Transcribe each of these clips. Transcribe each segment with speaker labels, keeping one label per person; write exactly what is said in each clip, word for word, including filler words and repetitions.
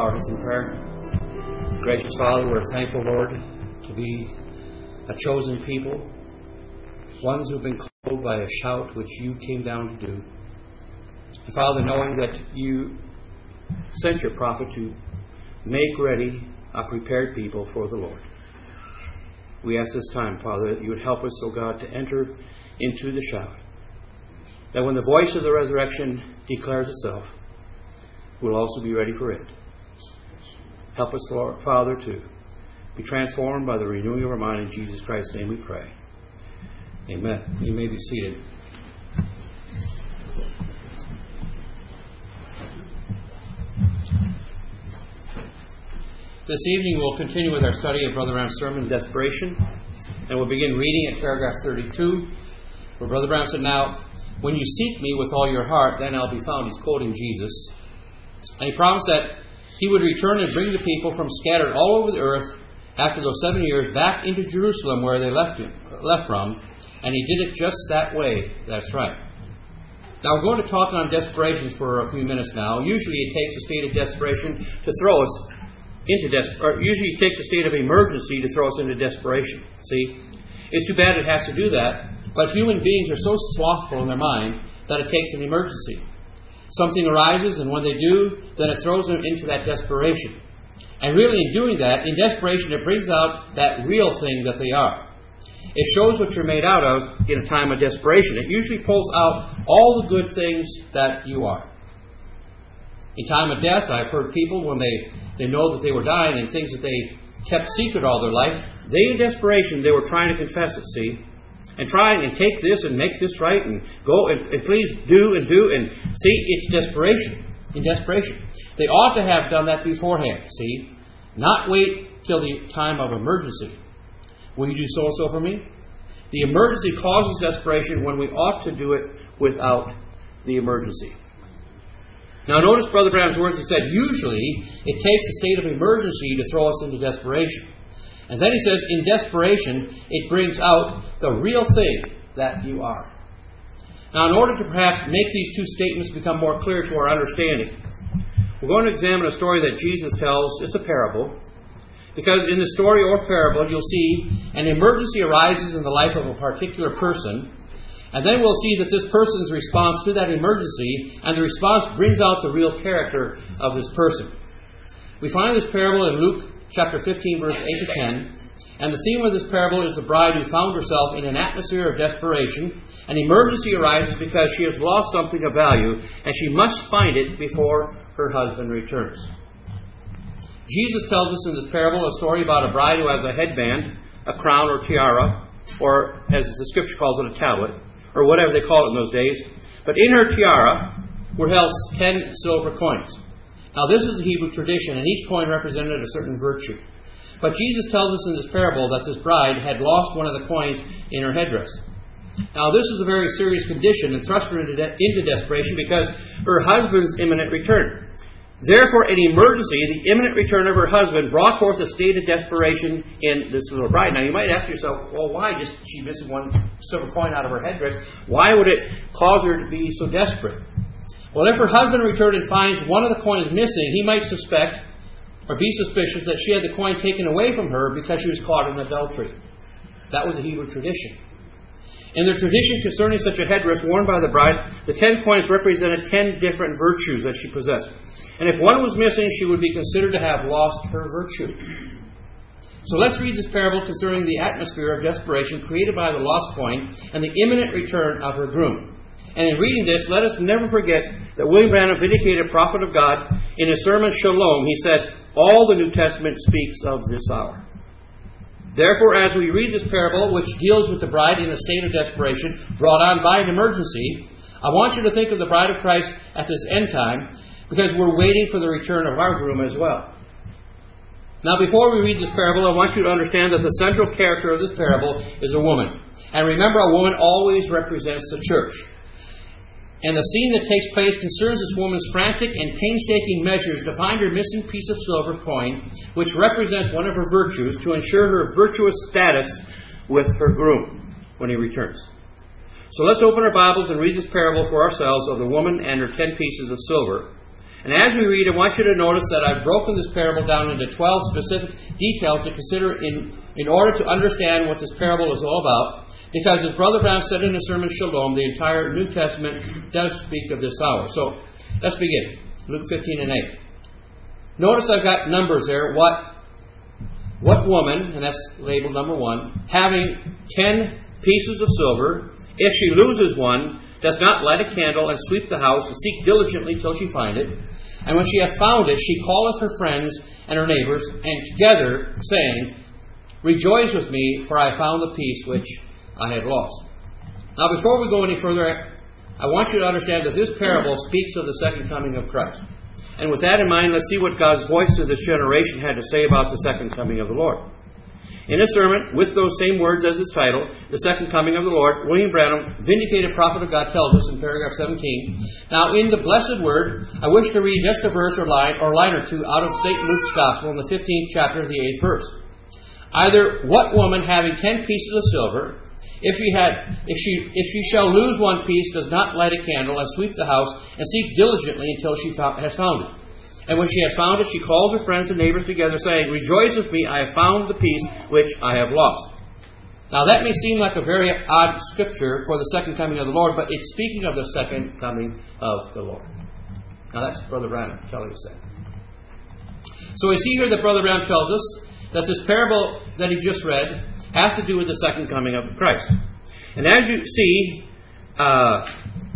Speaker 1: our hearts in prayer. Gracious Father, we're thankful, Lord, to be a chosen people, ones who've been called by a shout which you came down to do. And Father, knowing that you sent your prophet to make ready a prepared people for the Lord, we ask this time, Father, that you would help us, O God, to enter into the shout, that when the voice of the resurrection declares itself, we'll also be ready for it. Help us, Lord, Father, to be transformed by the renewing of our mind. In Jesus Christ's name we pray. Amen. You may be seated. This evening we'll continue with our study of Brother Branham's sermon, Desperation. And we'll begin reading at paragraph thirty-two, where Brother Branham said, "Now, when you seek me with all your heart, then I'll be found." He's quoting Jesus. And he promised that he would return and bring the people from scattered all over the earth after those seven years back into Jerusalem where they left him, left from. And he did it just that way. That's right. Now we're going to talk on desperation for a few minutes now. Usually it takes a state of desperation to throw us into des- or usually it takes a state of emergency to throw us into desperation. See? It's too bad it has to do that, but human beings are so slothful in their mind that it takes an emergency. Something arises, and when they do, then it throws them into that desperation. And really in doing that, in desperation, it brings out that real thing that they are. It shows what you're made out of in a time of desperation. It usually pulls out all the good things that you are. In time of death, I've heard people, when they, they know that they were dying and things that they kept secret all their life, they in desperation, they were trying to confess it, see? And trying and take this and make this right and go and, and please do and do and see, it's desperation. In desperation. They ought to have done that beforehand, see? Not wait till the time of emergency. Will you do so and so for me? The emergency causes desperation when we ought to do it without the emergency. Now notice Brother Branham's words. He said, usually it takes a state of emergency to throw us into desperation. And then he says, in desperation, it brings out the real thing that you are. Now, in order to perhaps make these two statements become more clear to our understanding, we're going to examine a story that Jesus tells. It's a parable. Because in the story or parable, you'll see an emergency arises in the life of a particular person. And then we'll see that this person's response to that emergency, and the response brings out the real character of this person. We find this parable in Luke chapter fifteen, verse eight to ten. And the theme of this parable is the bride who found herself in an atmosphere of desperation. An emergency arises because she has lost something of value, and she must find it before her husband returns. Jesus tells us in this parable a story about a bride who has a headband, a crown or tiara, or as the scripture calls it, a tablet, or whatever they call it in those days. But in her tiara were held ten silver coins. Now this is a Hebrew tradition, and each coin represented a certain virtue. But Jesus tells us in this parable that this bride had lost one of the coins in her headdress. Now this is a very serious condition and thrust her into, de- into desperation because her husband's imminent return. Therefore, an emergency, the imminent return of her husband, brought forth a state of desperation in this little bride. Now you might ask yourself, well, why just she missing one silver coin out of her headdress? Why would it cause her to be so desperate? Well, if her husband returned and finds one of the coins missing, he might suspect or be suspicious that she had the coin taken away from her because she was caught in adultery. That was a Hebrew tradition. In the tradition concerning such a headdress worn by the bride, the ten coins represented ten different virtues that she possessed. And if one was missing, she would be considered to have lost her virtue. So let's read this parable concerning the atmosphere of desperation created by the lost coin and the imminent return of her groom. And in reading this, let us never forget that William Branham, vindicated prophet of God, in his sermon Shalom, he said, all the New Testament speaks of this hour. Therefore, as we read this parable, which deals with the bride in a state of desperation, brought on by an emergency, I want you to think of the bride of Christ at this end time, because we're waiting for the return of our groom as well. Now, before we read this parable, I want you to understand that the central character of this parable is a woman. And remember, a woman always represents the church. And the scene that takes place concerns this woman's frantic and painstaking measures to find her missing piece of silver coin, which represents one of her virtues, to ensure her virtuous status with her groom when he returns. So let's open our Bibles and read this parable for ourselves of the woman and her ten pieces of silver. And as we read, I want you to notice that I've broken this parable down into twelve specific details to consider in, in order to understand what this parable is all about. Because as Brother Brown said in his sermon Shalom, the entire New Testament does speak of this hour. So let's begin. Luke fifteen and eight. Notice I've got numbers there. What, what woman, and that's labeled number one, having ten pieces of silver, if she loses one, does not light a candle and sweep the house and seek diligently till she find it. And when she hath found it, she calleth her friends and her neighbors, and together saying, Rejoice with me, for I found the piece which I had lost. Now before we go any further, I want you to understand that this parable speaks of the second coming of Christ. And with that in mind, let's see what God's voice to this generation had to say about the second coming of the Lord. In his sermon, with those same words as his title, The Second Coming of the Lord, William Branham, vindicated prophet of God, tells us in paragraph seventeen, Now in the blessed word, I wish to read just a verse or line, or line or two out of Saint Luke's Gospel in the fifteenth chapter of the eighth verse. Either what woman having ten pieces of silver, if she had, if she, if she shall lose one piece, does not light a candle and sweep the house and seek diligently until she has found it. And when she has found it, she calls her friends and neighbors together, saying, Rejoice with me, I have found the piece which I have lost. Now that may seem like a very odd scripture for the second coming of the Lord, but it's speaking of the second coming of the Lord. Now that's Brother Branham telling us that. So we see here that Brother Branham tells us that this parable that he just read has to do with the second coming of Christ. And as you see, uh,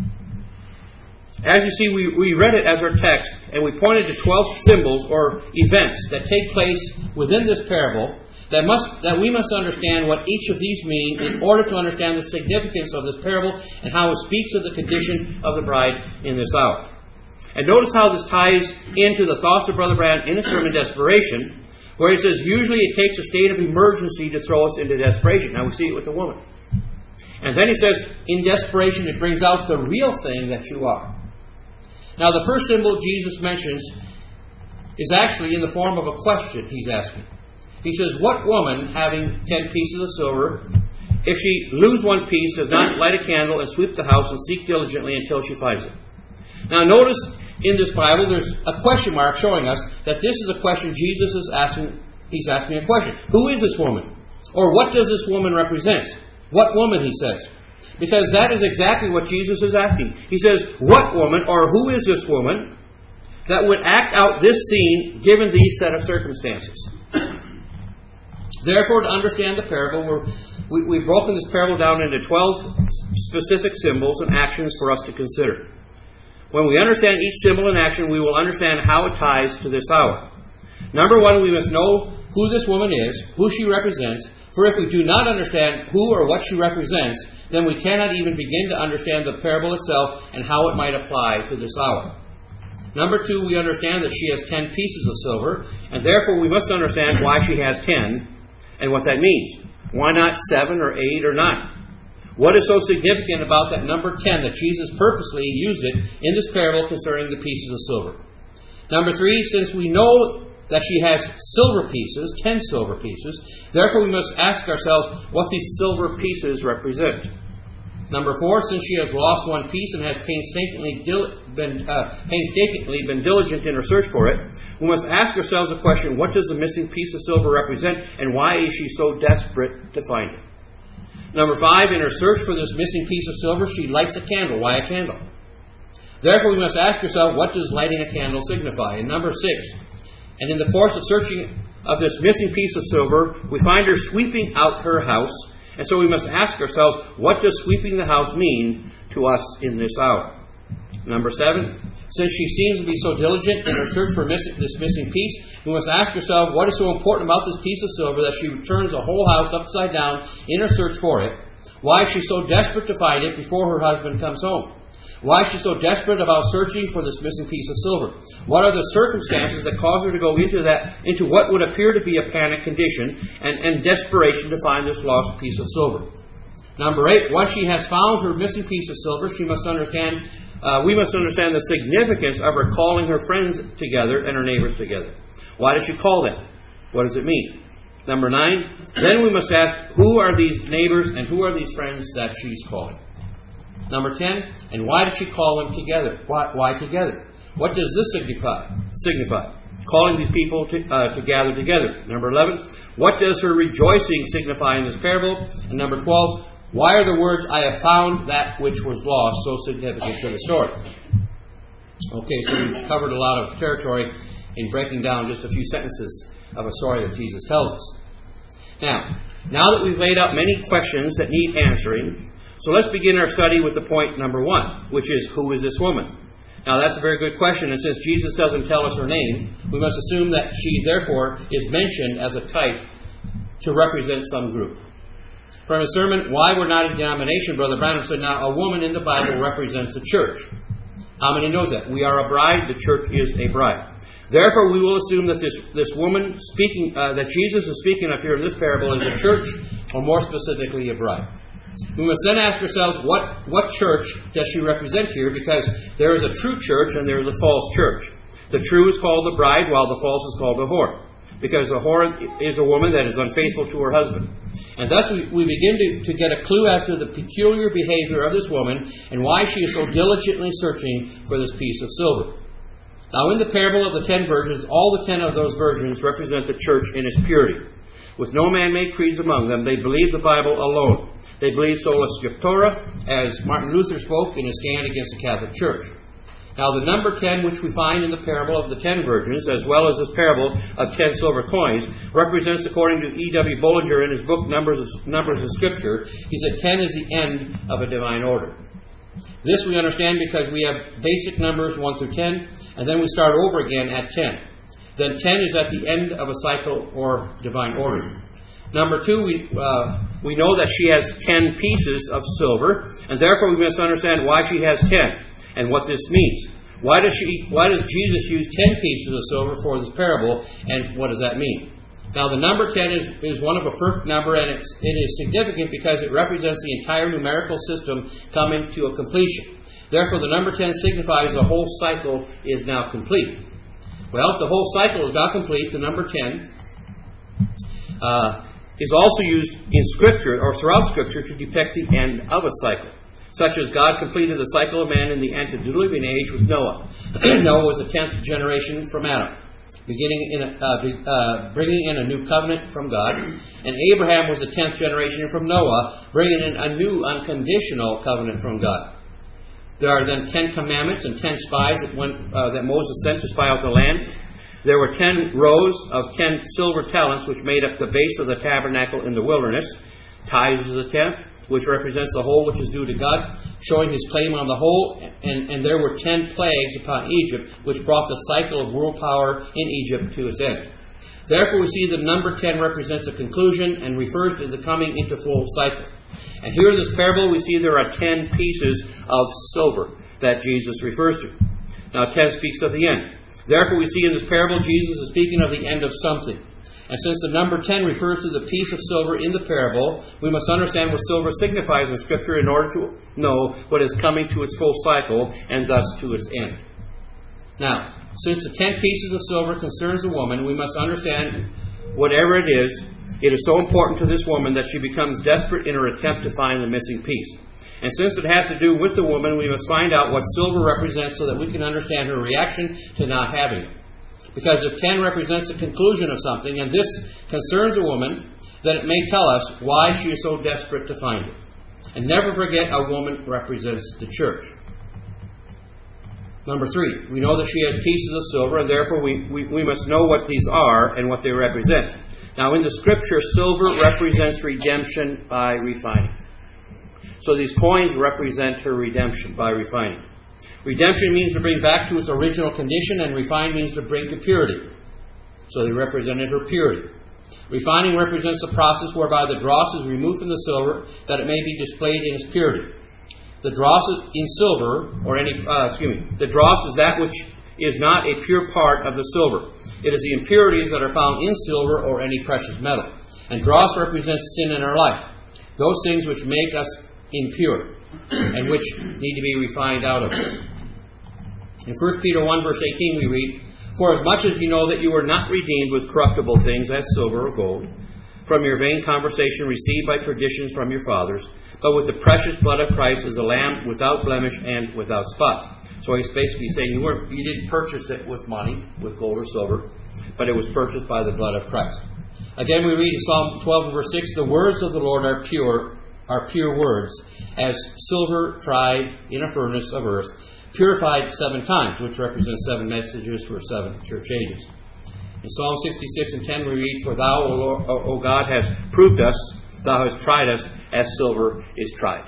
Speaker 1: As you see, we, we read it as our text, and we pointed to twelve symbols or events that take place within this parable that must that we must understand what each of these mean in order to understand the significance of this parable and how it speaks of the condition of the bride in this hour. And notice how this ties into the thoughts of Brother Branham in his sermon Desperation, where he says, usually it takes a state of emergency to throw us into desperation. Now we see it with the woman. And then he says, in desperation it brings out the real thing that you are. Now, the first symbol Jesus mentions is actually in the form of a question he's asking. He says, What woman, having ten pieces of silver, if she lose one piece, does not light a candle and sweep the house and seek diligently until she finds it? Now, notice in this Bible there's a question mark showing us that this is a question Jesus is asking. He's asking a question. Who is this woman? Or what does this woman represent? What woman, he says. Because that is exactly what Jesus is asking. He says, what woman, or who is this woman, that would act out this scene given these set of circumstances? Therefore, to understand the parable, we're, we, we've broken this parable down into twelve specific symbols and actions for us to consider. When we understand each symbol and action, we will understand how it ties to this hour. Number one, we must know who this woman is, who she represents. For if we do not understand who or what she represents, then we cannot even begin to understand the parable itself and how it might apply to this hour. Number two, we understand that she has ten pieces of silver, and therefore we must understand why she has ten and what that means. Why not seven or eight or nine? What is so significant about that number ten that Jesus purposely used it in this parable concerning the pieces of silver? Number three, since we know that she has silver pieces, ten silver pieces, therefore we must ask ourselves what these silver pieces represent. Number four, since she has lost one piece and has painstakingly, dil- been, uh, painstakingly been diligent in her search for it, we must ask ourselves a question, what does the missing piece of silver represent, and why is she so desperate to find it? Number five, in her search for this missing piece of silver, she lights a candle. Why a candle? Therefore, we must ask ourselves, what does lighting a candle signify? And number six, and in the course of searching of this missing piece of silver, we find her sweeping out her house. And so we must ask ourselves, what does sweeping the house mean to us in this hour? Number seven, since she seems to be so diligent in her search for miss- this missing piece, we must ask ourselves, what is so important about this piece of silver that she turns the whole house upside down in her search for it? Why is she so desperate to find it before her husband comes home? Why is she so desperate about searching for this missing piece of silver? What are the circumstances that cause her to go into that, into what would appear to be a panic condition and, and desperation to find this lost piece of silver? Number eight, once she has found her missing piece of silver, she must understand, uh, we must understand the significance of her calling her friends together and her neighbors together. Why does she call them? What does it mean? Number nine, then we must ask, who are these neighbors and who are these friends that she's calling? Number ten, and why did she call them together? Why, why together? What does this signify? Signify? Calling these people to, uh, to gather together. Number eleven, what does her rejoicing signify in this parable? And number twelve, why are the words, I have found that which was lost, so significant to the story? Okay, so we've covered a lot of territory in breaking down just a few sentences of a story that Jesus tells us. Now, now that we've laid out many questions that need answering, so let's begin our study with the point number one, which is, who is this woman? Now, that's a very good question, and since Jesus doesn't tell us her name, we must assume that she, therefore, is mentioned as a type to represent some group. From his sermon, Why We're Not a Denomination, Brother Branham said, now, a woman in the Bible represents the church. How many knows that? We are a bride, the church is a bride. Therefore, we will assume that this, this woman speaking, uh, that Jesus is speaking of here in this parable is a church, or more specifically, a bride. We must then ask ourselves, what, what church does she represent here? Because there is a true church and there is a false church. The true is called the bride, while the false is called the whore. Because the whore is a woman that is unfaithful to her husband. And thus we, we begin to, to get a clue as to the peculiar behavior of this woman and why she is so diligently searching for this piece of silver. Now, in the parable of the ten virgins, all the ten of those virgins represent the church in its purity. With no man-made creeds among them, they believe the Bible alone. They believe sola scriptura, as Martin Luther spoke in his stand against the Catholic Church. Now, the number ten, which we find in the parable of the ten virgins, as well as this parable of ten silver coins, represents, according to E W Bollinger in his book Numbers of, Numbers of Scripture, he said ten is the end of a divine order. This we understand because we have basic numbers one through ten, and then we start over again at ten. Then ten is at the end of a cycle or divine order. Number two, we uh, we know that she has ten pieces of silver, and therefore we must understand why she has ten and what this means. Why does she? Why does Jesus use ten pieces of silver for this parable, and what does that mean? Now, the number ten is, is one of a perfect number, and it's, it is significant because it represents the entire numerical system coming to a completion. Therefore, the number ten signifies the whole cycle is now complete. Well, if the whole cycle is now complete, the number ten uh, is also used in Scripture or throughout Scripture to depict the end of a cycle, such as God completed the cycle of man in the antediluvian age with Noah. Noah was the tenth generation from Adam, beginning in a, uh, uh, bringing in a new covenant from God, and Abraham was the tenth generation from Noah, bringing in a new unconditional covenant from God. There are then ten commandments and ten spies that, went, uh, that Moses sent to spy out the land. There were ten rows of ten silver talents which made up the base of the tabernacle in the wilderness. Tithes is the tenth, which represents the whole which is due to God, showing his claim on the whole. And, and there were ten plagues upon Egypt, which brought the cycle of world power in Egypt to its end. Therefore, we see the number ten represents a conclusion and refers to the coming into full cycle. And here in this parable, we see there are ten pieces of silver that Jesus refers to. Now, ten speaks of the end. Therefore, we see in this parable, Jesus is speaking of the end of something. And since the number ten refers to the piece of silver in the parable, we must understand what silver signifies in Scripture in order to know what is coming to its full cycle and thus to its end. Now, since the ten pieces of silver concerns a woman, we must understand whatever it is, it is so important to this woman that she becomes desperate in her attempt to find the missing piece. And since it has to do with the woman, we must find out what silver represents so that we can understand her reaction to not having it. Because if ten represents the conclusion of something, and this concerns a woman, then it may tell us why she is so desperate to find it. And never forget, a woman represents the church. Number three, we know that she has pieces of silver, and therefore we, we, we must know what these are and what they represent. Now, in the Scripture, silver represents redemption by refining. So these coins represent her redemption by refining. Redemption means to bring back to its original condition, and refine means to bring to purity. So they represented her purity. Refining represents the process whereby the dross is removed from the silver that it may be displayed in its purity. The dross in silver, or any, uh, excuse me, the dross is that which is not a pure part of the silver. It is the impurities that are found in silver or any precious metal. And dross represents sin in our life. Those things which make us impure and which need to be refined out of us. In First Peter one, verse eighteen, we read, For as much as you know that you were not redeemed with corruptible things, as silver or gold, from your vain conversation received by traditions from your fathers, but with the precious blood of Christ as a lamb without blemish and without spot. So he's basically saying you weren't, you didn't purchase it with money, with gold or silver, but it was purchased by the blood of Christ. Again, we read in Psalm twelve, verse six, the words of the Lord are pure, are pure words, as silver tried in a furnace of earth, purified seven times, which represents seven messages for seven church ages. In Psalm sixty-six and ten we read, for thou, O, Lord, o, o God, hast proved us, thou hast tried us, as silver is tried.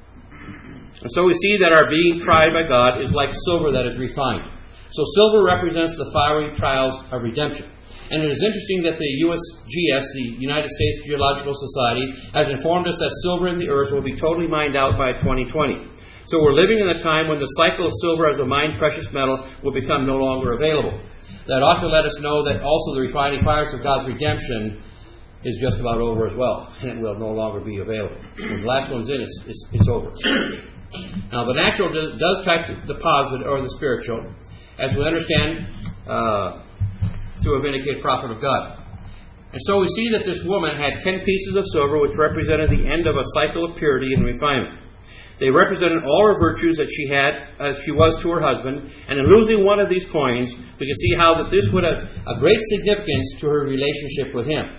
Speaker 1: And so we see that our being tried by God is like silver that is refined. So silver represents the fiery trials of redemption. And it is interesting that the U S G S, the United States Geological Society, has informed us that silver in the earth will be totally mined out by twenty twenty. So we're living in a time when the cycle of silver as a mined precious metal will become no longer available. That ought to let us know that also the refining fires of God's redemption is just about over as well, and it will no longer be available. When the last one's in, it's, it's, it's over. Now, the natural does track the positive or the spiritual, as we understand uh, through a vindicated prophet of God. And so we see that this woman had ten pieces of silver, which represented the end of a cycle of purity and refinement. They represented all her virtues that she had, as she was to her husband. And in losing one of these coins, we can see how that this would have a great significance to her relationship with him.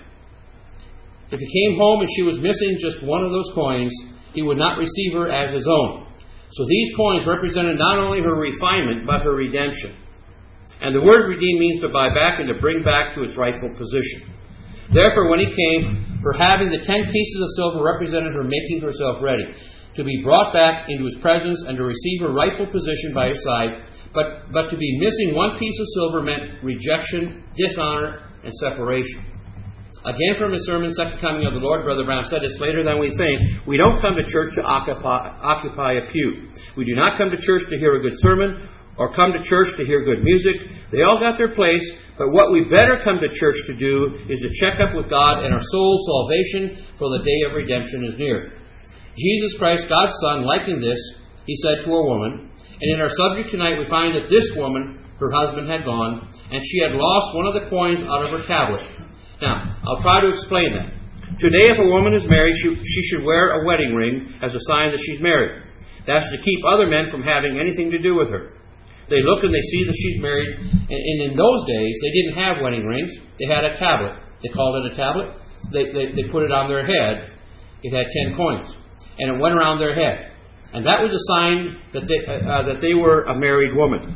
Speaker 1: If he came home and she was missing just one of those coins, he would not receive her as his own. So these coins represented not only her refinement, but her redemption. And the word redeem means to buy back and to bring back to its rightful position. Therefore, when he came, her having the ten pieces of silver represented her making herself ready to be brought back into his presence and to receive her rightful position by his side. But, but to be missing one piece of silver meant rejection, dishonor, and separation. Again, from his sermon, Second Coming of the Lord, Brother Brown said, it's later than we think. We don't come to church to occupy, occupy a pew. We do not come to church to hear a good sermon or come to church to hear good music. They all got their place, but what we better come to church to do is to check up with God and our soul's salvation, for the day of redemption is near. Jesus Christ, God's Son, likened this, he said to a woman, and in our subject tonight we find that this woman, her husband had gone, and she had lost one of the coins out of her tablet. Now, I'll try to explain that. Today, if a woman is married, she, she should wear a wedding ring as a sign that she's married. That's to keep other men from having anything to do with her. They look and they see that she's married, and, and in those days, they didn't have wedding rings. They had a tablet. They called it a tablet. They, they, they put it on their head. It had ten coins. And it went around their head. And that was a sign that they, uh, that they were a married woman.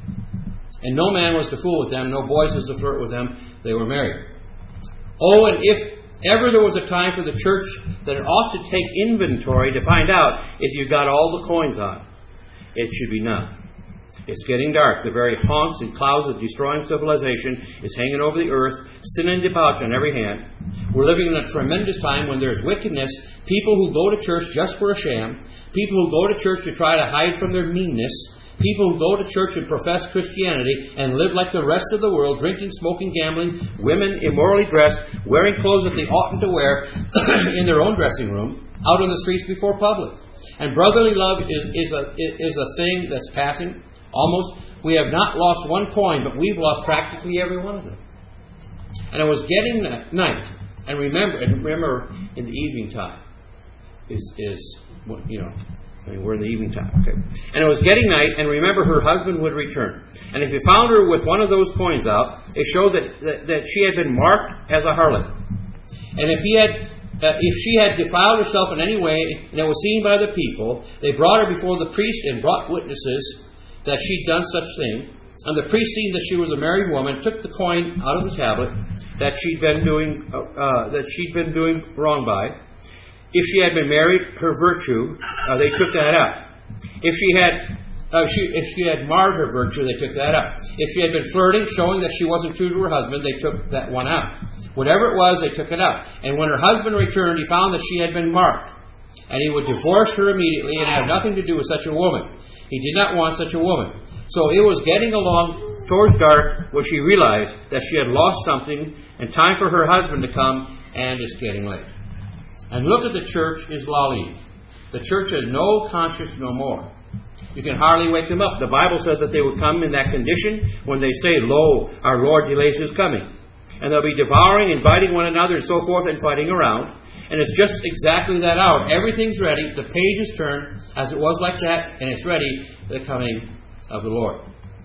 Speaker 1: And no man was to fool with them. No boys was to flirt with them. They were married. Oh, and if ever there was a time for the church that it ought to take inventory to find out if you got all the coins on, it should be now. It's getting dark. The very haunts and clouds of destroying civilization is hanging over the earth, sin and debauch on every hand. We're living in a tremendous time when there's wickedness, people who go to church just for a sham, people who go to church to try to hide from their meanness, people who go to church and profess Christianity and live like the rest of the world, drinking, smoking, gambling, women immorally dressed, wearing clothes that they oughtn't to wear in their own dressing room, out on the streets before public. And brotherly love is, is, a, is a thing that's passing. Almost, we have not lost one coin, but we've lost practically every one of them. And it was getting night. And remember, and remember, in the evening time is, is you know, I mean, we're in the evening time, okay. And it was getting night, and remember, her husband would return. And if you found her with one of those coins out, it showed that, that, that she had been marked as a harlot. And if he had Uh, if she had defiled herself in any way, and it was seen by the people, they brought her before the priest and brought witnesses that she'd done such thing. And the priest, seeing that she was a married woman, took the coin out of the tablet that she'd been doing uh, uh, that she'd been doing wrong by. If she had been married, her virtue, uh, they took that out. If she had uh, she, if she had marred her virtue, they took that out. If she had been flirting, showing that she wasn't true to her husband, they took that one out. Whatever it was, they took it out. And when her husband returned, he found that she had been marked. And he would divorce her immediately and have nothing to do with such a woman. He did not want such a woman. So it was getting along towards dark where she realized that she had lost something and time for her husband to come, and it's getting late. And look at the church is lolly. The church has no conscience no more. You can hardly wake them up. The Bible says that they would come in that condition when they say, "Lo, our Lord delays his coming." And they'll be devouring and biting one another and so forth and fighting around. And it's just exactly that hour. Everything's ready. The page is turned as it was like that, and it's ready. The coming of the Lord.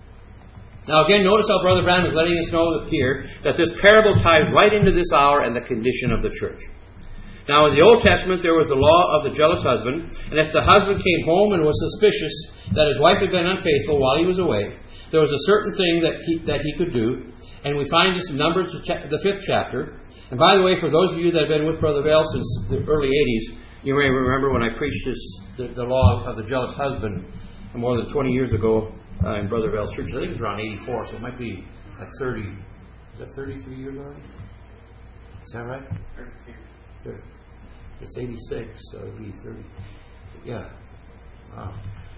Speaker 1: Now again, notice how Brother Branham is letting us know here that this parable ties right into this hour and the condition of the church. Now in the Old Testament there was the law of the jealous husband, and if the husband came home and was suspicious that his wife had been unfaithful while he was away, there was a certain thing that he, that he could do, and we find this in Numbers, the fifth chapter. And by the way, for those of you that have been with Brother Vale since the early eighties, you may remember when I preached this, the, the law of the jealous husband more than twenty years ago uh, in Brother Vale's church. I think it was around eighty-four, so it might be like thirty. Is that thirty-three years already? Is that right? thirty. It's eighty-six, so it would be thirty. Yeah. Wow.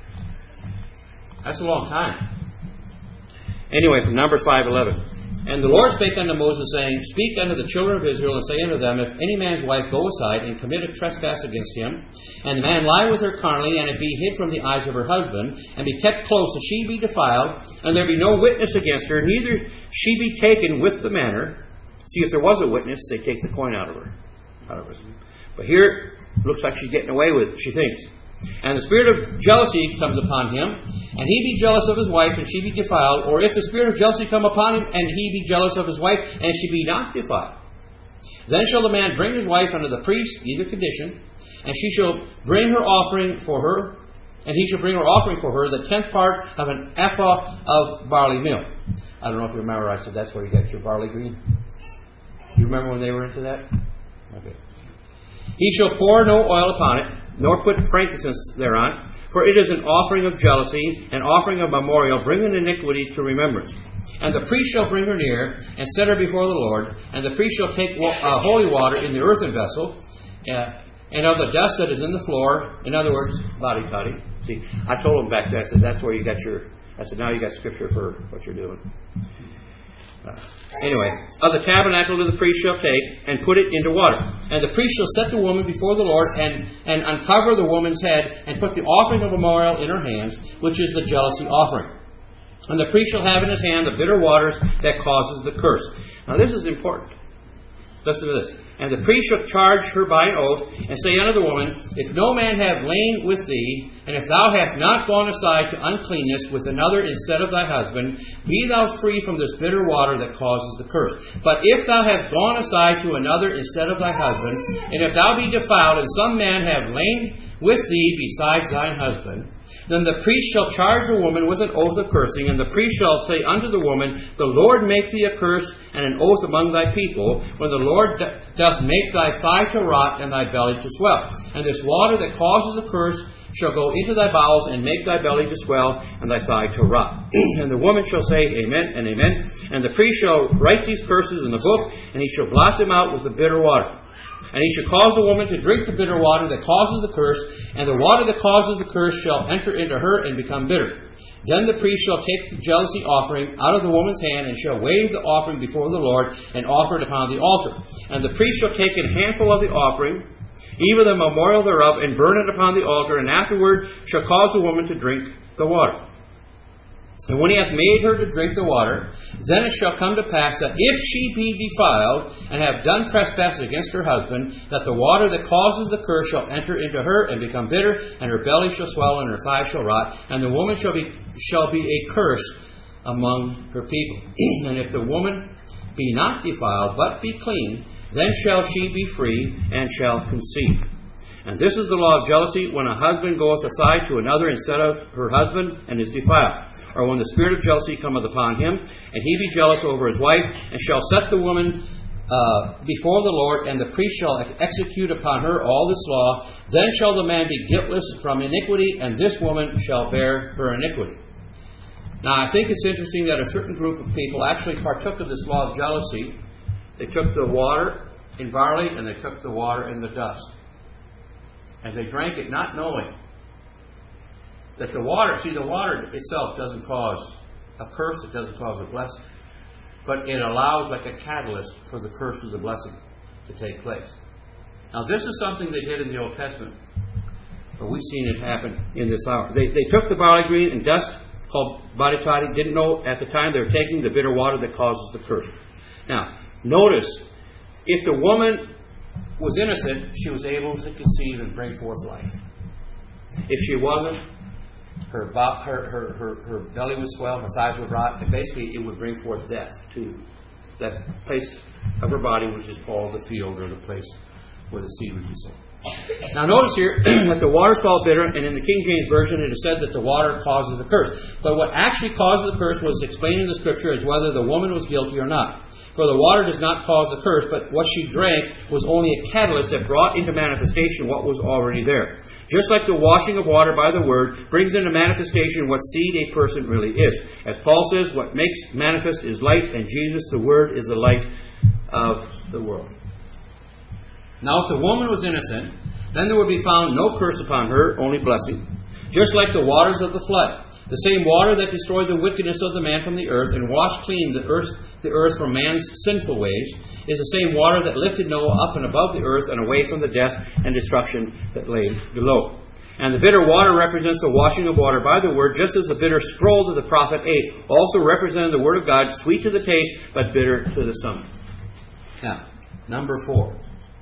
Speaker 1: That's a long time. Anyway, from Numbers five eleven. And the Lord spake unto Moses, saying, Speak unto the children of Israel, and say unto them, If any man's wife go aside, and commit a trespass against him, and the man lie with her carnally, and it be hid from the eyes of her husband, and be kept close, and she be defiled, and there be no witness against her, neither she be taken with the manner. See, if there was a witness, they take the coin out of her. Out of her. But here, it looks like she's getting away with it, she thinks. And the spirit of jealousy comes upon him, and he be jealous of his wife, and she be defiled. Or if the spirit of jealousy come upon him, and he be jealous of his wife, and she be not defiled, then shall the man bring his wife unto the priest, either condition, and she shall bring her offering for her, and he shall bring her offering for her, the tenth part of an ephah of barley meal. I don't know if you remember, I said that's where you get your barley green. Do you remember when they were into that? Okay. He shall pour no oil upon it, nor put frankincense thereon, for it is an offering of jealousy, an offering of memorial, bringing iniquity to remembrance. And the priest shall bring her near, and set her before the Lord, and the priest shall take uh, holy water in the earthen vessel, uh, and of the dust that is in the floor, in other words, body toddy. See, I told him back there, I said, that's where you got your, I said, now you got scripture for what you're doing. Uh, anyway, of the tabernacle the priest shall take, and put it into water. And the priest shall set the woman before the Lord, and, and uncover the woman's head, and put the offering of memorial in her hands, which is the jealousy offering. And the priest shall have in his hand the bitter waters that causes the curse. Now this is important. Listen to this. And the priest shall charge her by an oath, and say unto the woman, If no man have lain with thee, and if thou hast not gone aside to uncleanness with another instead of thy husband, be thou free from this bitter water that causes the curse. But if thou hast gone aside to another instead of thy husband, and if thou be defiled, and some man have lain with thee besides thine husband, then the priest shall charge the woman with an oath of cursing, and the priest shall say unto the woman, The Lord make thee a curse and an oath among thy people, when the Lord d- doth make thy thigh to rot and thy belly to swell. And this water that causes the curse shall go into thy bowels, and make thy belly to swell, and thy thigh to rot. And the woman shall say, Amen and Amen. And the priest shall write these curses in the book, and he shall blot them out with the bitter water. And he shall cause the woman to drink the bitter water that causes the curse, and the water that causes the curse shall enter into her and become bitter. Then the priest shall take the jealousy offering out of the woman's hand, and shall wave the offering before the Lord, and offer it upon the altar. And the priest shall take a handful of the offering, even the memorial thereof, and burn it upon the altar, and afterward shall cause the woman to drink the water. And when he hath made her to drink the water, then it shall come to pass that if she be defiled, and have done trespass against her husband, that the water that causes the curse shall enter into her, and become bitter, and her belly shall swell, and her thigh shall rot, and the woman shall be shall be a curse among her people. And if the woman be not defiled, but be clean, then shall she be free, and shall conceive. And this is the law of jealousy, when a husband goeth aside to another instead of her husband, and is defiled. Or when the spirit of jealousy cometh upon him, and he be jealous over his wife, and shall set the woman uh, before the Lord, and the priest shall execute upon her all this law, then shall the man be guiltless from iniquity, and this woman shall bear her iniquity. Now I think it's interesting that a certain group of people actually partook of this law of jealousy. They took the water in barley, and they took the water in the dust. And they drank it not knowing that the water, see the water itself doesn't cause a curse, it doesn't cause a blessing. But it allows like a catalyst for the curse of the blessing to take place. Now this is something they did in the Old Testament, but we've seen it happen in this hour. They, they took the barley green and dust called body toddy, didn't know at the time they were taking the bitter water that causes the curse. Now, notice, if the woman was innocent, she was able to conceive and bring forth life. If she wasn't, her, bo- her, her, her, her belly would swell, her thighs would rot, and basically it would bring forth death to that place of her body, which is called the field, or the place where the seed would be sown. Now notice here that the water is called bitter, and in the King James Version it is said that the water causes the curse. But what actually causes the curse was explained in the Scripture as whether the woman was guilty or not. For the water does not cause the curse, but what she drank was only a catalyst that brought into manifestation what was already there. Just like the washing of water by the Word brings into manifestation what seed a person really is. As Paul says, what makes manifest is light, and Jesus, the Word, is the light of the world. Now, if the woman was innocent, then there would be found no curse upon her, only blessing. Just like the waters of the flood, the same water that destroyed the wickedness of the man from the earth and washed clean the earth, the earth from man's sinful ways, is the same water that lifted Noah up and above the earth and away from the death and destruction that lay below. And the bitter water represents the washing of water by the Word, just as the bitter scroll that the prophet ate also represented the Word of God, sweet to the taste, but bitter to the stomach. Now, number four.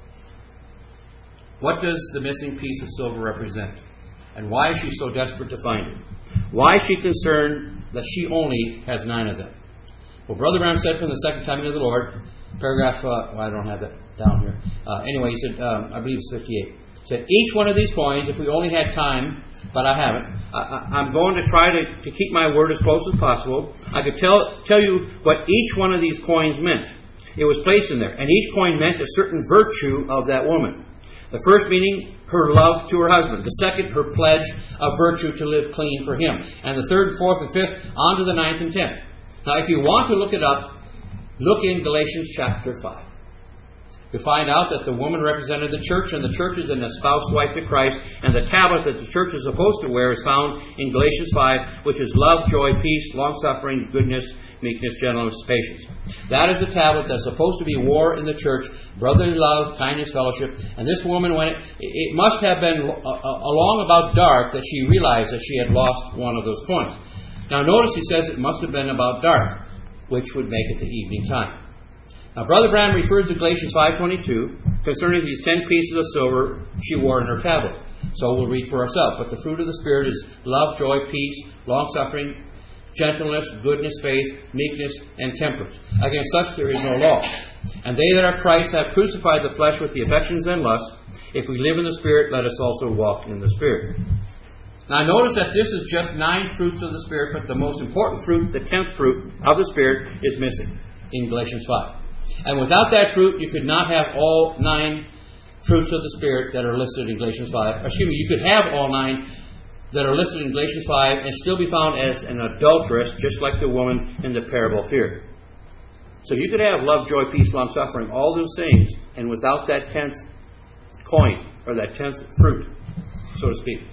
Speaker 1: What does the missing piece of silver represent? And why is she so desperate to find it? Why is she concerned that she only has nine of them? Well, Brother Branham said from the second coming of the Lord, paragraph, uh, well, I don't have that down here. Uh, anyway, he said, um, I believe it's fifty-eight. He said, each one of these coins, if we only had time, but I haven't, I, I, I'm going to try to, to keep my word as close as possible. I could tell, tell you what each one of these coins meant. It was placed in there. And each coin meant a certain virtue of that woman. The first meaning, her love to her husband. The second, her pledge of virtue to live clean for him. And the third, fourth, and fifth, on to the ninth and tenth. Now, if you want to look it up, look in Galatians chapter five. You find out that the woman represented the church, and the church is an espoused wife to Christ, and the tablet that the church is supposed to wear is found in Galatians five, which is love, joy, peace, long-suffering, goodness, meekness, gentleness, patience. That is the tablet that's supposed to be worn in the church, brotherly love, kindness, fellowship. And this woman, when it, it must have been along about dark that she realized that she had lost one of those coins. Now notice he says it must have been about dark, which would make it the evening time. Now Brother Branham refers to Galatians five twenty-two concerning these ten pieces of silver she wore in her tablet. So we'll read for ourselves. But the fruit of the Spirit is love, joy, peace, long-suffering, gentleness, goodness, faith, meekness, and temperance. Against such there is no law. And they that are Christ have crucified the flesh with the affections and lusts. If we live in the Spirit, let us also walk in the Spirit. Now notice that this is just nine fruits of the Spirit, but the most important fruit, the tenth fruit of the Spirit, is missing in Galatians five. And without that fruit, you could not have all nine fruits of the Spirit that are listed in Galatians five. Excuse me, you could have all nine that are listed in Galatians five and still be found as an adulteress, just like the woman in the parable here. So you could have love, joy, peace, long-suffering, all those things, and without that tenth coin, or that tenth fruit, so to speak,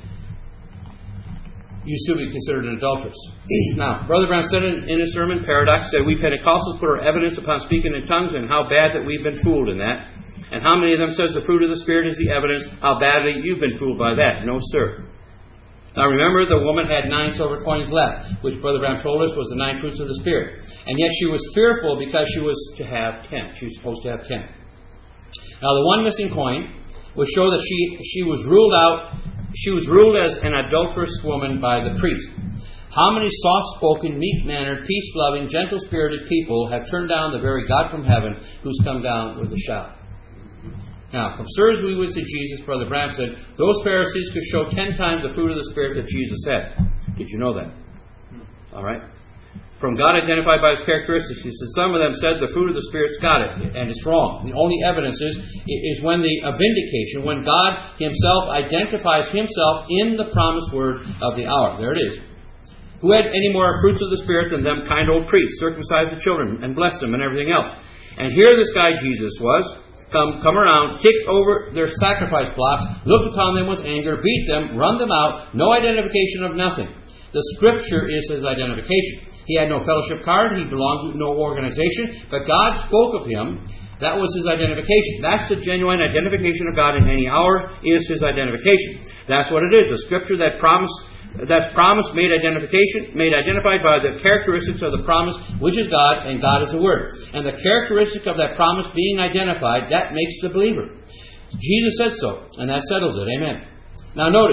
Speaker 1: you still be considered an adulteress. Now, Brother Brown said in, in his sermon, Paradox, that we Pentecostals put our evidence upon speaking in tongues, and how bad that we've been fooled in that. And how many of them says the fruit of the Spirit is the evidence? How badly you've been fooled by that. No, sir. Now remember, the woman had nine silver coins left, which Brother Brown told us was the nine fruits of the Spirit. And yet she was fearful because she was to have ten. She was supposed to have ten. Now the one missing coin would show that she, she was ruled out, she was ruled as an adulterous woman by the priest. How many soft-spoken, meek-mannered, peace-loving, gentle-spirited people have turned down the very God from heaven who's come down with a shout? Now, from sirs we would see Jesus, Brother Branham said, those Pharisees could show ten times the fruit of the Spirit that Jesus had. Did you know that? All right. From God identified by His characteristics. He said some of them said the fruit of the Spirit's got it, and it's wrong. The only evidence is, is when the a vindication, when God Himself identifies Himself in the promised word of the hour. There it is. Who had any more fruits of the Spirit than them kind old priests, circumcised the children and blessed them and everything else? And here this guy Jesus was. Come, come around, kicked over their sacrifice blocks, looked upon them with anger, beat them, run them out, no identification of nothing. The Scripture is his identification. He had no fellowship card, he belonged to no organization, but God spoke of him. That was his identification. That's the genuine identification of God in any hour, is his identification. That's what it is, the Scripture that promise, that promise made identification, made identified by the characteristics of the promise, which is God, and God is the Word. And the characteristic of that promise being identified, that makes the believer. Jesus said so, and that settles it. Amen. Now notice,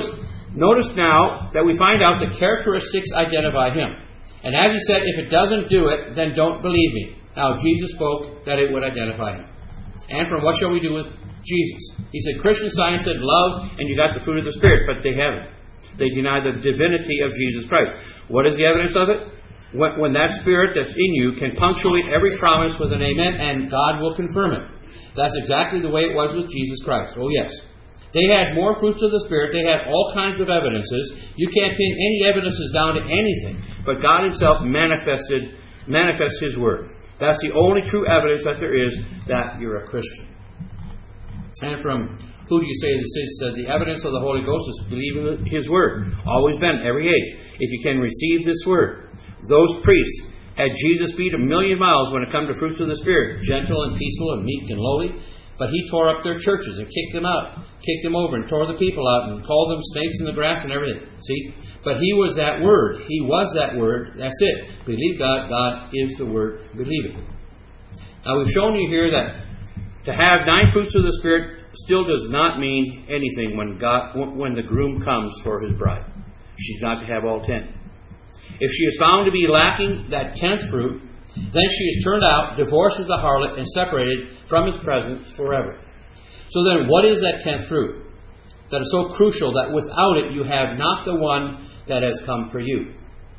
Speaker 1: notice now that we find out the characteristics identify him. And as he said, if it doesn't do it, then don't believe me. Now, Jesus spoke that it would identify him. And from what shall we do with Jesus? He said, Christian Science said love, and you got the fruit of the Spirit, but they haven't. They deny the divinity of Jesus Christ. What is the evidence of it? When, when that Spirit that's in you can punctuate every promise with an amen, and God will confirm it. That's exactly the way it was with Jesus Christ. Oh, yes. They had more fruits of the Spirit. They had all kinds of evidences. You can't pin any evidences down to anything. But God Himself manifested, manifests His Word. That's the only true evidence that there is that you're a Christian. And from who do you say this is? Uh, the evidence of the Holy Ghost is believing His Word. Always been, every age. If you can receive this Word. Those priests had Jesus beat a million miles when it comes to fruits of the Spirit. Gentle and peaceful and meek and lowly. But he tore up their churches and kicked them out. Kicked them over and tore the people out and called them snakes in the grass and everything. See? But He was that Word. He was that Word. That's it. Believe God. God is the Word. Believe it. Now we've shown you here that to have nine fruits of the Spirit still does not mean anything when God, when the groom comes for his bride. She's not to have all ten. If she is found to be lacking that tenth fruit, then she is turned out, divorced with the harlot, and separated from His presence forever. So then, what is that tenth fruit that is so crucial that without it you have not the one that has come for you?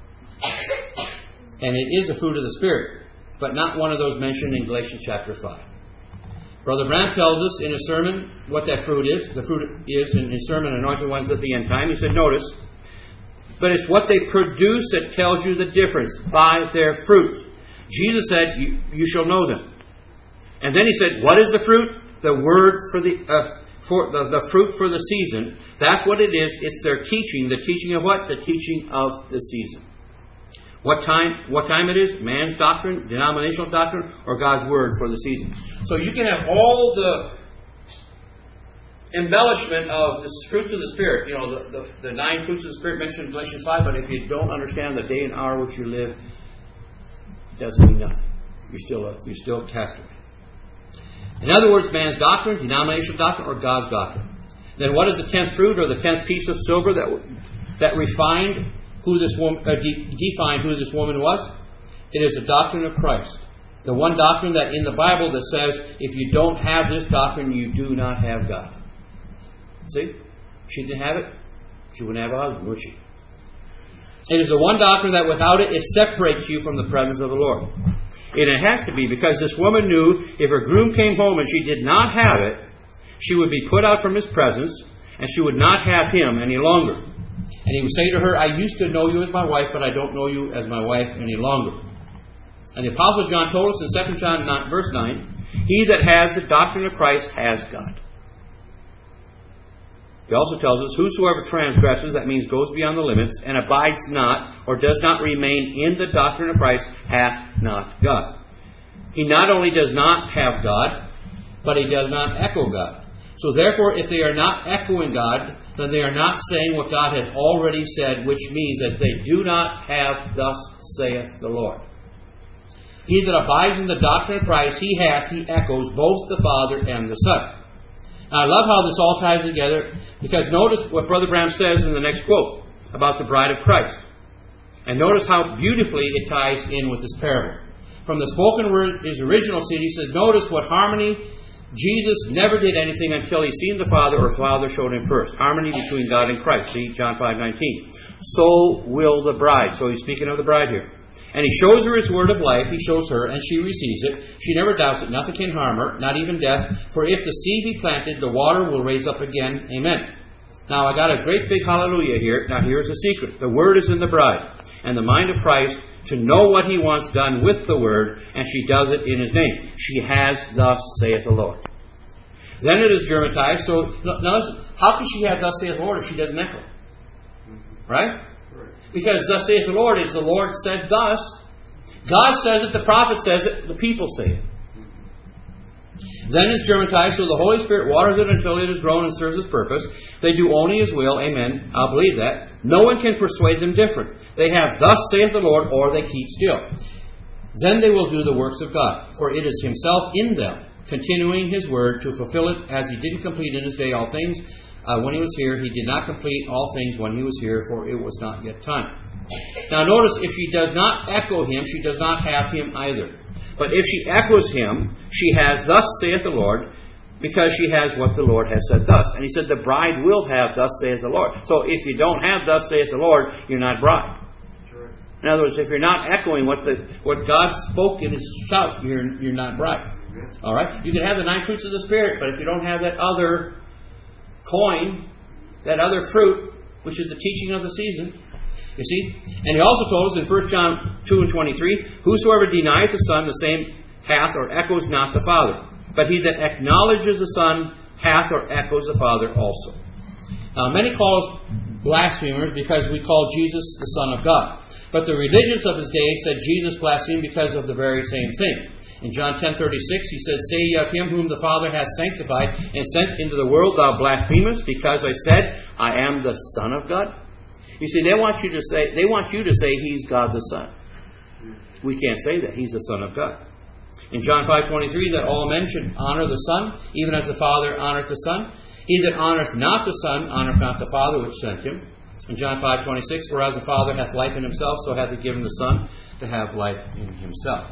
Speaker 1: And it is a fruit of the Spirit, but not one of those mentioned in Galatians chapter five. Brother Branham tells us in a sermon what that fruit is. The fruit is in his sermon, Anointed Ones at the End Time. He said, notice, but it's what they produce that tells you the difference by their fruit. Jesus said, you, you shall know them. And then He said, what is the fruit? The word for the, uh, for the, the fruit for the season. That's what it is. It's their teaching. The teaching of what? The teaching of the season. What time, what time it is? Man's doctrine, denominational doctrine, or God's Word for the season. So you can have all the embellishment of the fruits of the Spirit, you know, the, the, the nine fruits of the Spirit mentioned in Galatians five, but if you don't understand the day and hour which you live, it doesn't mean nothing. You're still a, you're still a castaway. In other words, man's doctrine, denominational doctrine, or God's doctrine. Then what is the tenth fruit or the tenth piece of silver that that refined who this woman, uh, de- defined who this woman was? It is the doctrine of Christ. The one doctrine that in the Bible that says, if you don't have this doctrine, you do not have God. See? She didn't have it. She wouldn't have a husband, would she? It is the one doctrine that without it, it separates you from the presence of the Lord. And it has to be, because this woman knew if her groom came home and she did not have it, she would be put out from His presence, and she would not have Him any longer. And He would say to her, I used to know you as my wife, but I don't know you as my wife any longer. And the Apostle John told us in Second John verse nine, he that has the doctrine of Christ has God. He also tells us, whosoever transgresses, that means goes beyond the limits, and abides not, or does not remain in the doctrine of Christ, hath not God. He not only does not have God, but he does not echo God. So therefore, if they are not echoing God, then they are not saying what God has already said, which means that they do not have, thus saith the Lord. He that abides in the doctrine of Christ, he hath, he echoes both the Father and the Son. Now, I love how this all ties together, because notice what Brother Branham says in the next quote about the bride of Christ. And notice how beautifully it ties in with this parable. From the spoken word, his original seed, he says, notice what harmony. Jesus never did anything until he seen the Father, or Father showed him first. Harmony between God and Christ. See, John five nineteen. So will the bride. So he's speaking of the bride here. And he shows her his word of life. He shows her, and she receives it. She never doubts it. Nothing can harm her, not even death. For if the seed be planted, the water will raise up again. Amen. Now, I got a great big hallelujah here. Now, here's the secret. The word is in the bride, and the mind of Christ to know what he wants done with the word, and she does it in his name. She has, thus saith the Lord. Then it is germatized. So, now listen, how can she have thus saith the Lord if she doesn't echo? Right? Because thus saith the Lord is the Lord said thus. God says it, the prophet says it, the people say it. Then it's germatized, so the Holy Spirit waters it until it is grown and serves its purpose. They do only His will. Amen. I'll believe that. No one can persuade them different. They have thus saith the Lord, or they keep still. Then they will do the works of God, for it is Himself in them, continuing His word to fulfill it, as He didn't complete in His day all things. uh, when he was here. He did not complete all things when he was here, for it was not yet time. Now notice, if she does not echo him, she does not have him either. But if she echoes him, she has, thus saith the Lord, because she has what the Lord has said thus. And he said, the bride will have, thus saith the Lord. So if you don't have, thus saith the Lord, you're not bride. Sure. In other words, if you're not echoing what the what God spoke in his shout, you're, you're not bride. All right? You can have the nine fruits of the Spirit, but if you don't have that other coin, that other fruit, which is the teaching of the season, you see? And he also told us in First John two and twenty-three, whosoever denieth the Son, the same hath or echoes not the Father. But he that acknowledges the Son hath or echoes the Father also. Now, many call us blasphemers because we call Jesus the Son of God. But the religions of his day said Jesus blasphemed because of the very same thing. In John ten thirty-six, he says, say ye of him whom the Father hath sanctified and sent into the world, thou blasphemest, because I said, I am the Son of God. You see, they want you to say, they want you to say he's God the Son. We can't say that. He's the Son of God. In John five twenty-three, that all men should honor the Son, even as the Father honoreth the Son. He that honoreth not the Son, honoreth not the Father which sent him. In John five twenty-six, whereas the Father hath life in himself, so hath he given the Son to have life in himself.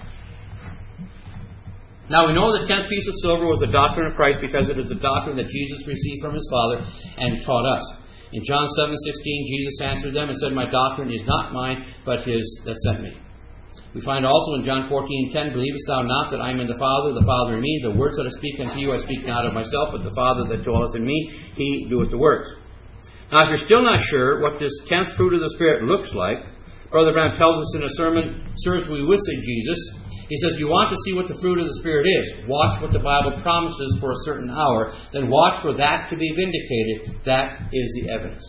Speaker 1: Now we know the tenth piece of silver was the doctrine of Christ, because it is the doctrine that Jesus received from his Father and taught us. In John seven sixteen, Jesus answered them and said, my doctrine is not mine, but his that sent me. We find also in John fourteen ten, believest thou not that I am in the Father, the Father in me? The words that I speak unto you, I speak not of myself, but the Father that dwelleth in me, he doeth the works. Now, if you're still not sure what this tenth fruit of the Spirit looks like, Brother Branham tells us in a sermon, Seriously with Jesus, he says, you want to see what the fruit of the Spirit is. Watch what the Bible promises for a certain hour. Then watch for that to be vindicated. That is the evidence.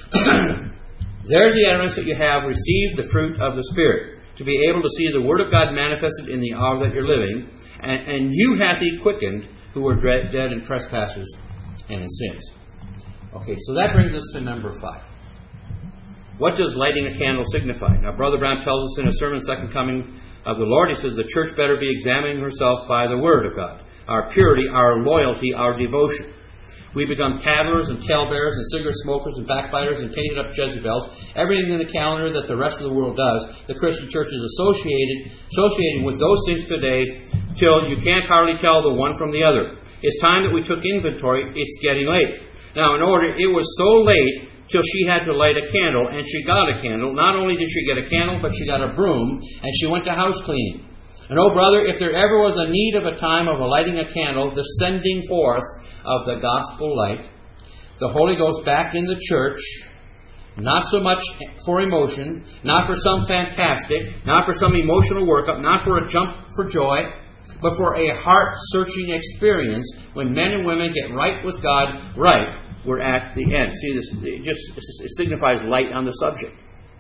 Speaker 1: There's the evidence that you have received the fruit of the Spirit. To be able to see the Word of God manifested in the hour that you're living. And, and you hath he quickened who were dead in trespasses and in sins. Okay, so that brings us to number five. What does lighting a candle signify? Now, Brother Brown tells us in a sermon, Second Coming of the Lord, he says the church better be examining herself by the Word of God. Our purity, our loyalty, our devotion. We become tattlers and talebearers and cigarette smokers and backbiters and painted up Jezebels. Everything in the calendar that the rest of the world does, the Christian church is associated, associating with those things today till you can't hardly tell the one from the other. It's time that we took inventory. It's getting late. Now, in order, it was so late till she had to light a candle, and she got a candle. Not only did she get a candle, but she got a broom, and she went to house cleaning. And oh, brother, if there ever was a need of a time of lighting a candle, the sending forth of the gospel light, the Holy Ghost back in the church, not so much for emotion, not for some fantastic, not for some emotional workup, not for a jump for joy, but for a heart-searching experience when men and women get right with God, right, we're at the end. See, this it just it signifies light on the subject.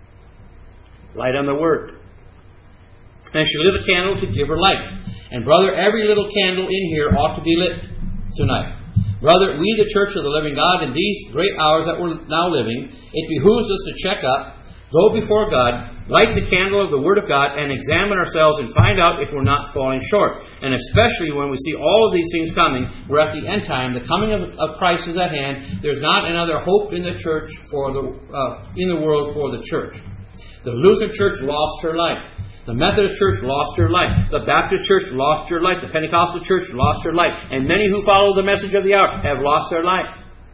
Speaker 1: Light on the Word. And she lit a candle to give her light. And brother, every little candle in here ought to be lit tonight. Brother, we the church of the living God, in these great hours that we're now living, it behooves us to check up, go before God, light the candle of the Word of God, and examine ourselves and find out if we're not falling short. And especially when we see all of these things coming, we're at the end time. The coming of, of Christ is at hand. There's not another hope in the church for the uh, in the world for the church. The Lutheran Church lost her light. The Methodist Church lost her light. The Baptist Church lost her light. The Pentecostal Church lost her light. And many who follow the message of the hour have lost their light.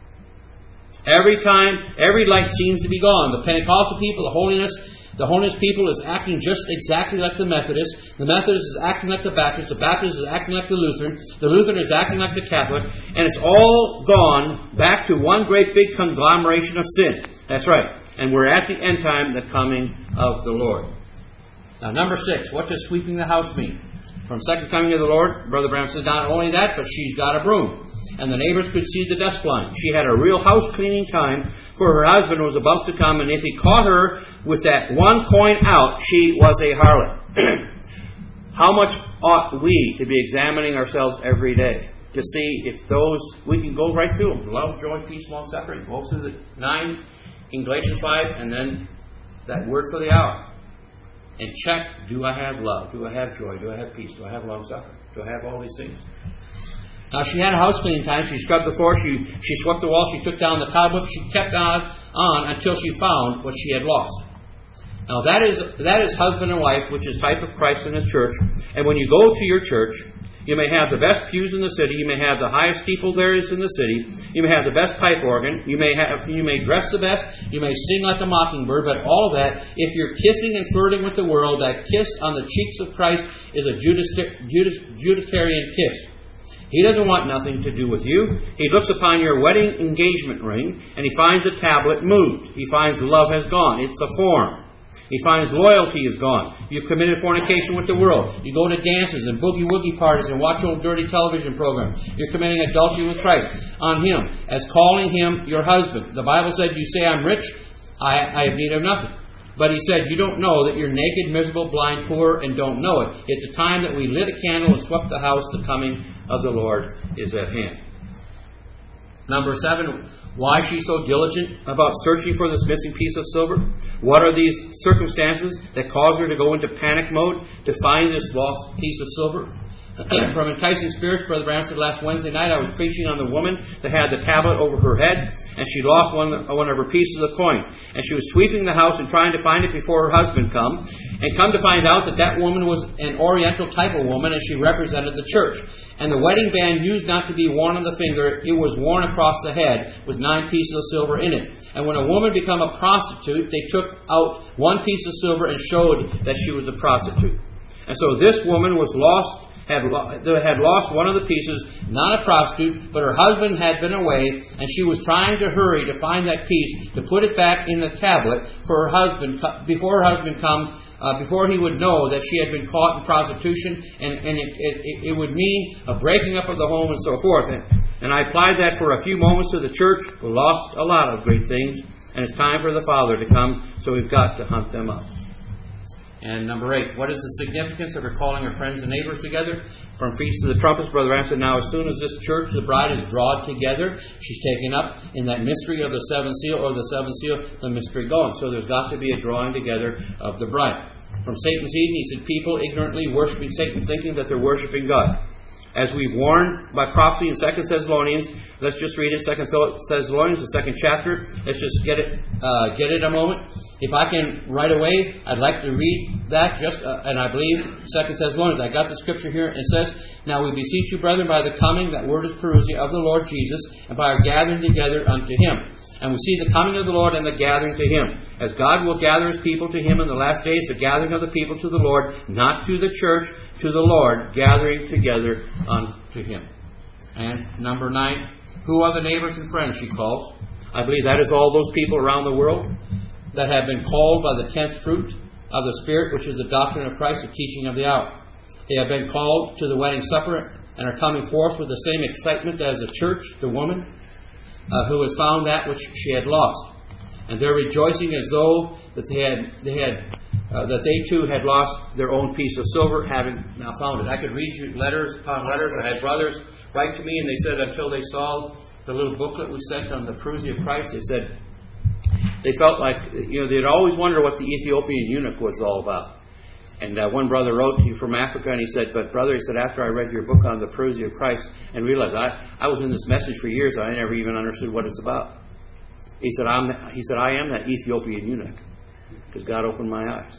Speaker 1: Every time, every light seems to be gone. The Pentecostal people, the holiness, the holiness people is acting just exactly like the Methodist. The Methodist is acting like the Baptist. The Baptist is acting like the Lutheran. The Lutheran is acting like the Catholic. And it's all gone back to one great big conglomeration of sin. That's right. And we're at the end time, the coming of the Lord. Now, number six, what does sweeping the house mean? From Second Coming of the Lord, Brother Branham says not only that, but she's got a broom. And the neighbors could see the dust flying. She had a real house cleaning time, for her husband was about to come, and if he caught her with that one coin out, she was a harlot. How much ought we to be examining ourselves every day to see if those, we can go right through them. Love, joy, peace, long suffering. Go through the nine in Galatians five, and then that word for the hour. And check, do I have love? Do I have joy? Do I have peace? Do I have long suffering? Do I have all these things? Now, she had a house cleaning time. She scrubbed the floor. She, she swept the wall. She took down the cobweb. She kept on, on until she found what she had lost. Now, that is that is husband and wife, which is type of Christ in His church. And when you go to your church, you may have the best pews in the city. You may have the highest steeple there is in the city. You may have the best pipe organ. You may have you may dress the best. You may sing like a mockingbird. But all that, if you're kissing and flirting with the world, that kiss on the cheeks of Christ is a judici- judici- judiciarian kiss. He doesn't want nothing to do with you. He looks upon your wedding engagement ring, and he finds the tablet moved. He finds love has gone. It's a form. He finds loyalty is gone. You've committed fornication with the world. You go to dances and boogie-woogie parties and watch old dirty television programs. You're committing adultery with Christ on Him as calling Him your husband. The Bible said, you say I'm rich, I, I have need of nothing. But He said, you don't know that you're naked, miserable, blind, poor, and don't know it. It's a time that we lit a candle and swept the house. The coming of the Lord is at hand. Number seven, why is she so diligent about searching for this missing piece of silver? What are these circumstances that cause her to go into panic mode to find this lost piece of silver? From Enticing Spirits, Brother Branham said last Wednesday night, I was preaching on the woman that had the tablet over her head, and she lost one, one of her pieces of coin. And she was sweeping the house and trying to find it before her husband come. And come to find out that that woman was an Oriental type of woman, and she represented the church. And the wedding band used not to be worn on the finger, it was worn across the head with nine pieces of silver in it. And when a woman became a prostitute, they took out one piece of silver and showed that she was a prostitute. And so this woman was lost. Had, had lost one of the pieces, not a prostitute, but her husband had been away, and she was trying to hurry to find that piece, to put it back in the tablet for her husband, before her husband come, uh, before he would know that she had been caught in prostitution, and, and it, it, it would mean a breaking up of the home and so forth. And, and I applied that for a few moments to the church. We lost a lot of great things, and it's time for the Father to come, so we've got to hunt them up. And number eight, what is the significance of her calling her friends and neighbors together? From Feast of the Trumpets, Brother Branham said, now as soon as this church, the bride, is drawn together, she's taken up in that mystery of the seventh seal, or the seventh seal, the mystery going. So there's got to be a drawing together of the bride. From Satan's Eden, he said, people ignorantly worshiping Satan, thinking that they're worshiping God. As we've warned by prophecy in Second Thessalonians, let's just read it, Second Thessalonians, the second chapter. Let's just get it uh, get it a moment. If I can right away, I'd like to read that, just uh, and I believe Second Thessalonians. I got the scripture here. It says, now we beseech you, brethren, by the coming, that word is Perusia, of the Lord Jesus, and by our gathering together unto Him. And we see the coming of the Lord and the gathering to Him. As God will gather His people to Him in the last days, the gathering of the people to the Lord, not to the church, to the Lord, gathering together unto Him. And number nine, who are the neighbors and friends she calls? I believe that is all those people around the world that have been called by the tenth fruit of the Spirit, which is the doctrine of Christ, the teaching of the hour. They have been called to the wedding supper and are coming forth with the same excitement as the church, the woman, uh, who has found that which she had lost. And they're rejoicing as though that they had they had Uh, that they too had lost their own piece of silver, having now found it. I could read you letters upon letters. I had brothers write to me, and they said until they saw the little booklet we sent on the Perusia of Christ, they said they felt like, you know, they'd always wondered what the Ethiopian eunuch was all about. And uh, one brother wrote to you from Africa, and he said, but brother, he said, after I read your book on the Perusia of Christ and realized I, I was in this message for years, I never even understood what it's about. He said, I'm, he said, I am that Ethiopian eunuch, because God opened my eyes.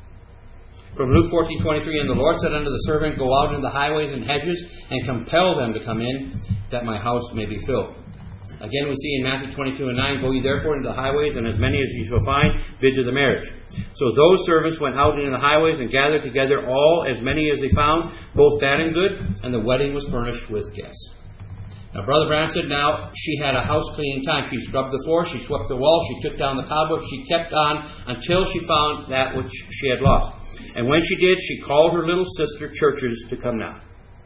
Speaker 1: From Luke fourteen twenty-three, and the Lord said unto the servant, go out into the highways and hedges, and compel them to come in, that my house may be filled. Again, we see in Matthew twenty-two and nine, go ye therefore into the highways, and as many as ye shall find, bid to the marriage. So those servants went out into the highways and gathered together all, as many as they found, both bad and good, and the wedding was furnished with guests. Now, Brother Branham said, now, she had a house cleaning time. She scrubbed the floor, she swept the wall, she took down the cobweb, she kept on until she found that which she had lost. And when she did, she called her little sister churches to come now.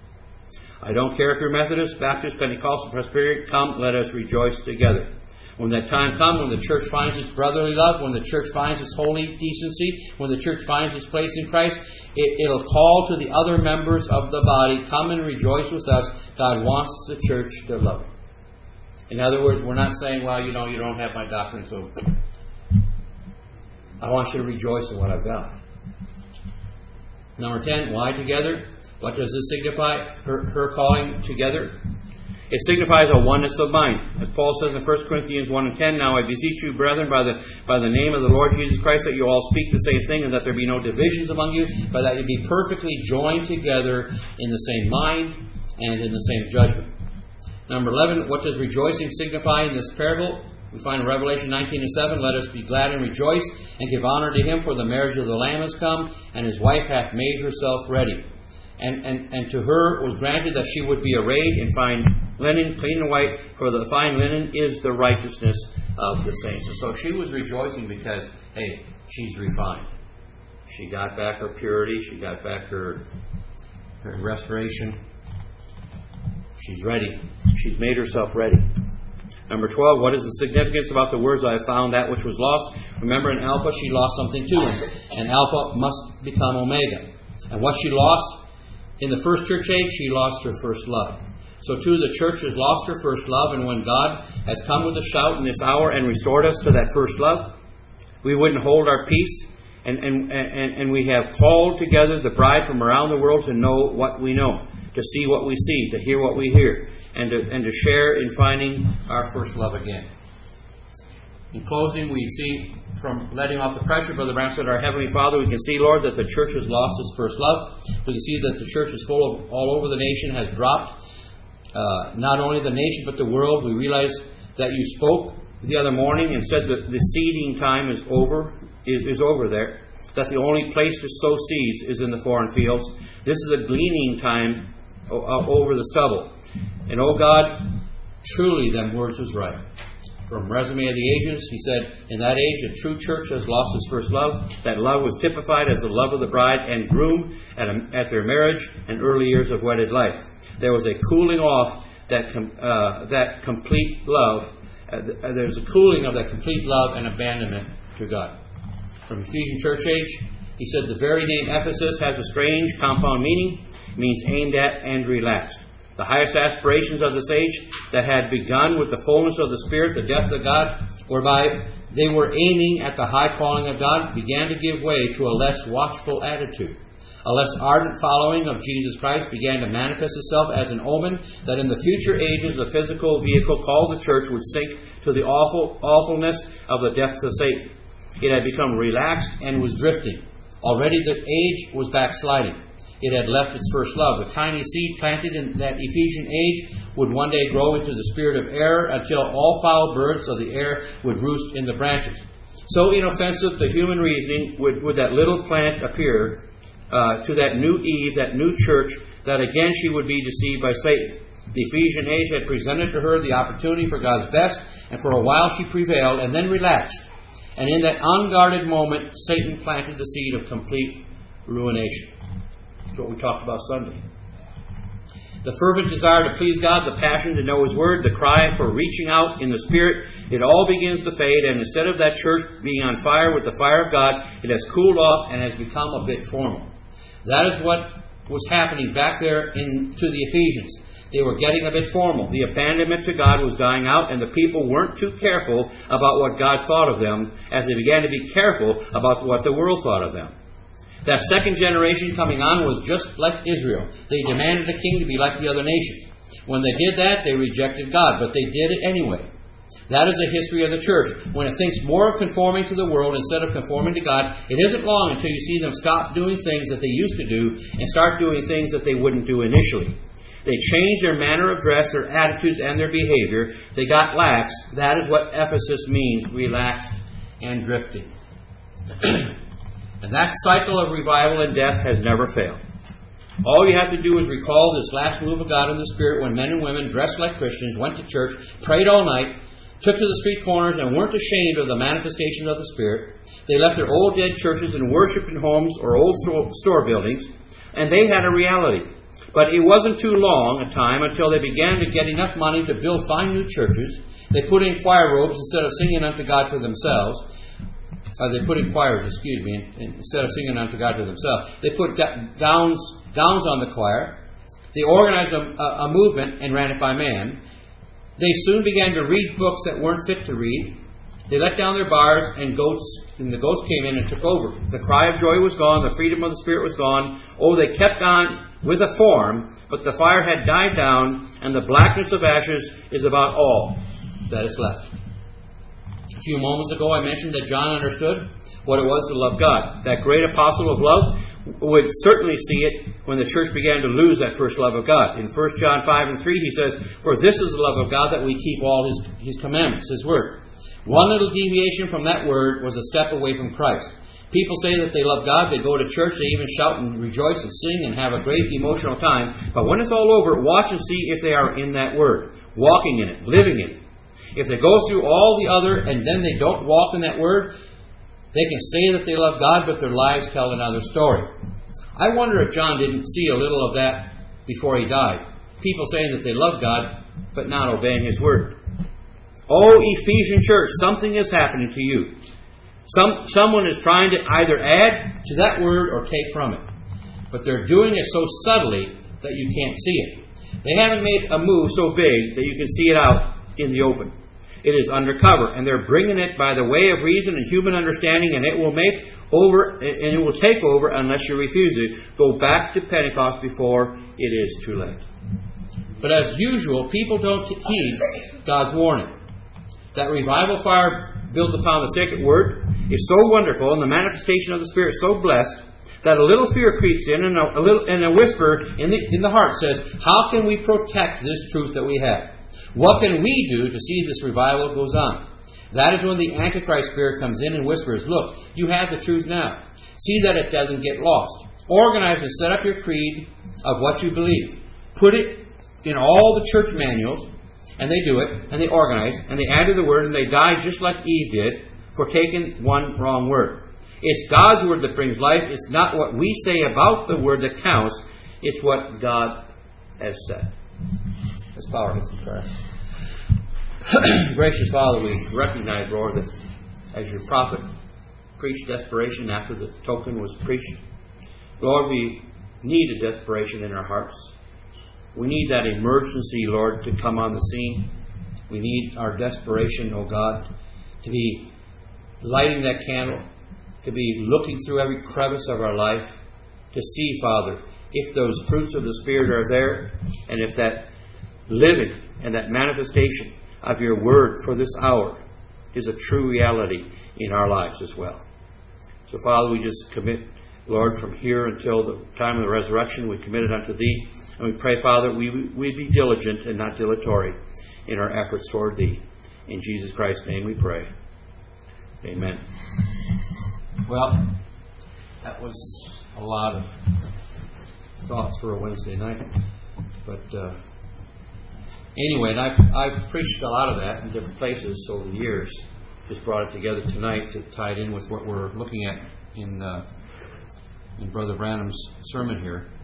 Speaker 1: I don't care if you're Methodist, Baptist, Pentecostal, Presbyterian, come, let us rejoice together. When that time comes, when the church finds its brotherly love, when the church finds its holy decency, when the church finds its place in Christ, it, it'll call to the other members of the body, come and rejoice with us. God wants the church to love Him. In other words, we're not saying, well, you know, you don't have my doctrine, so I want you to rejoice in what I've got. Number ten, why together? What does this signify? Her, her calling together. It signifies a oneness of mind. As Paul says in First Corinthians one and ten, "Now I beseech you, brethren, by the by the name of the Lord Jesus Christ, that you all speak the same thing, and that there be no divisions among you, but that you be perfectly joined together in the same mind and in the same judgment." Number eleven, what does rejoicing signify in this parable? We find in Revelation nineteen and seven, "Let us be glad and rejoice, and give honor to him, for the marriage of the Lamb is come, and his wife hath made herself ready." And, and, and to her was granted that she would be arrayed in fine linen, clean and white, for the fine linen is the righteousness of the saints. And so she was rejoicing because, hey, she's refined. She got back her purity. She got back her, her restoration. She's ready. She's made herself ready. Number twelve, what is the significance about the words, "I have found that which was lost"? Remember, in Alpha, she lost something too. And Alpha must become Omega. And what she lost in the first church age, she lost her first love. So too, the church has lost her first love, and when God has come with a shout in this hour and restored us to that first love, we wouldn't hold our peace, and, and, and, and we have called together the bride from around the world to know what we know, to see what we see, to hear what we hear, and to, and to share in finding our first love again. In closing, we see, from letting off the pressure, Brother Branham said, "Our Heavenly Father, we can see, Lord, that the church has lost its first love. We can see that the church is full of, all over the nation, has dropped. Uh, not only the nation, but the world. We realize that you spoke the other morning and said that the seeding time is over, is, is over there. That the only place to sow seeds is in the foreign fields. This is a gleaning time o- over the stubble. And, oh God, truly them words was right." From Resume of the Ages, he said, "In that age, a true church has lost its first love. That love was typified as the love of the bride and groom at, a, at their marriage and early years of wedded life. There was a cooling off that com, uh, that complete love. Uh, there's a cooling of that complete love and abandonment to God." From Ephesian church age, he said, "The very name Ephesus has a strange compound meaning, means aimed at and relaxed. The highest aspirations of this age that had begun with the fullness of the Spirit, the depth of God, whereby they were aiming at the high calling of God, began to give way to a less watchful attitude. A less ardent following of Jesus Christ began to manifest itself as an omen that in the future ages the physical vehicle called the church would sink to the awful awfulness of the depths of Satan. It had become relaxed and was drifting. Already the age was backsliding. It had left its first love. The tiny seed planted in that Ephesian age would one day grow into the spirit of error until all foul birds of the air would roost in the branches. So inoffensive to human reasoning would, would that little plant appear uh, to that new Eve, that new church, that again she would be deceived by Satan. The Ephesian age had presented to her the opportunity for God's best, and for a while she prevailed and then relaxed. And in that unguarded moment, Satan planted the seed of complete ruination. That's what we talked about Sunday. The fervent desire to please God, the passion to know His Word, the cry for reaching out in the Spirit, it all begins to fade, and instead of that church being on fire with the fire of God, it has cooled off and has become a bit formal. That is what was happening back there in to the Ephesians. They were getting a bit formal. The abandonment to God was dying out, and the people weren't too careful about what God thought of them as they began to be careful about what the world thought of them. That second generation coming on was just like Israel. They demanded a king to be like the other nations. When they did that, they rejected God, but they did it anyway. That is a history of the church. When it thinks more of conforming to the world instead of conforming to God, it isn't long until you see them stop doing things that they used to do and start doing things that they wouldn't do initially. They changed their manner of dress, their attitudes, and their behavior. They got lax. That is what Ephesus means, relaxed and drifting. And that cycle of revival and death has never failed. All you have to do is recall this last move of God in the Spirit when men and women dressed like Christians went to church, prayed all night, took to the street corners, and weren't ashamed of the manifestations of the Spirit. They left their old dead churches and worshiped in homes or old store buildings, and they had a reality. But it wasn't too long a time until they began to get enough money to build fine new churches. They put in choir robes instead of singing unto God for themselves. Uh, they put in choirs, excuse me, instead of singing unto God to themselves. They put gowns gowns on the choir. They organized a, a, a movement and ran it by man. They soon began to read books that weren't fit to read. They let down their bars, and goats, and the goats came in and took over. The cry of joy was gone. The freedom of the Spirit was gone. Oh, they kept on with a form, but the fire had died down, and the blackness of ashes is about all that is left. A few moments ago I mentioned that John understood what it was to love God. That great apostle of love would certainly see it when the church began to lose that first love of God. In First John five and three he says, "For this is the love of God, that we keep all His, His commandments," His word. One little deviation from that word was a step away from Christ. People say that they love God, they go to church, they even shout and rejoice and sing and have a great emotional time. But when it's all over, watch and see if they are in that word, walking in it, living in it. If they go through all the other and then they don't walk in that word, they can say that they love God, but their lives tell another story. I wonder if John didn't see a little of that before he died. People saying that they love God, but not obeying His word. Oh, Ephesian church, something is happening to you. Some, someone is trying to either add to that word or take from it. But they're doing it so subtly that you can't see it. They haven't made a move so big that you can see it out in the open. It is undercover, and they're bringing it by the way of reason and human understanding, and it will make over, and it will take over unless you refuse it. Go back to Pentecost before it is too late. But as usual, people don't heed God's warning. That revival fire built upon the sacred word is so wonderful, and the manifestation of the Spirit so blessed, that a little fear creeps in, and a, a little and a whisper in the in the heart says, "How can we protect this truth that we have? What can we do to see this revival goes on?" That is when the Antichrist spirit comes in and whispers, "Look, you have the truth now. See that it doesn't get lost. Organize and set up your creed of what you believe. Put it in all the church manuals." And they do it, and they organize, and they add to the word, and they die just like Eve did for taking one wrong word. It's God's word that brings life. It's not what we say about the word that counts. It's what God has said. Let's bow our heads in prayer. Gracious Father, we recognize, Lord, that as your prophet preached desperation after the token was preached, Lord, we need a desperation in our hearts. We need that emergency, Lord, to come on the scene. We need our desperation, oh God, to be lighting that candle, to be looking through every crevice of our life, to see, Father, if those fruits of the Spirit are there, and if that living and that manifestation of your word for this hour is a true reality in our lives as well. So, Father, we just commit, Lord, from here until the time of the resurrection, we commit it unto Thee. And we pray, Father, we we be diligent and not dilatory in our efforts toward Thee. In Jesus Christ's name we pray. Amen. Well, that was a lot of thoughts for a Wednesday night. But uh, anyway, and I've, I've preached a lot of that in different places over the years. Just brought it together tonight to tie it in with what we're looking at in, uh, in Brother Branham's sermon here.